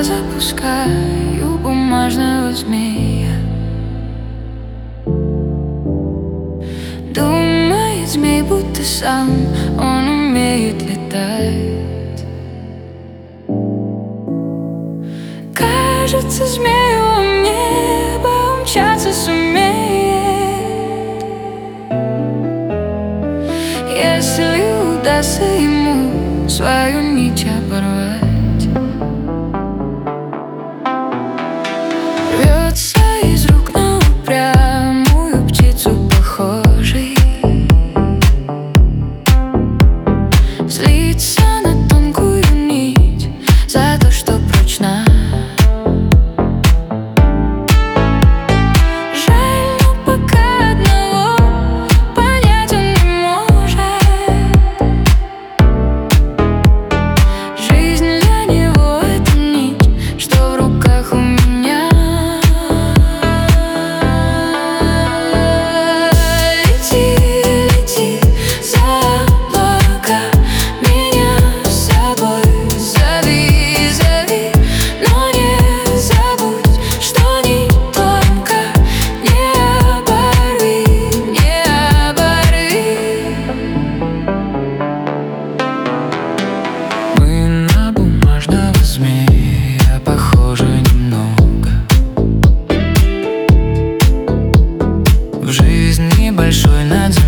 запускаю бумажного змея. Думает змей, будто сам он умеет летать. Кажется, змею в небо умчаться сумеет, если удастся ему свою нить оборвать. Рвется из рук на упрямую птицу похожий, злится на тонкую нить за то, что прочна. Жаль, но пока одного понять он не может. Жизнь для него — это нить, что в руках у меня. Змея похожа немного. В жизни большой надзор.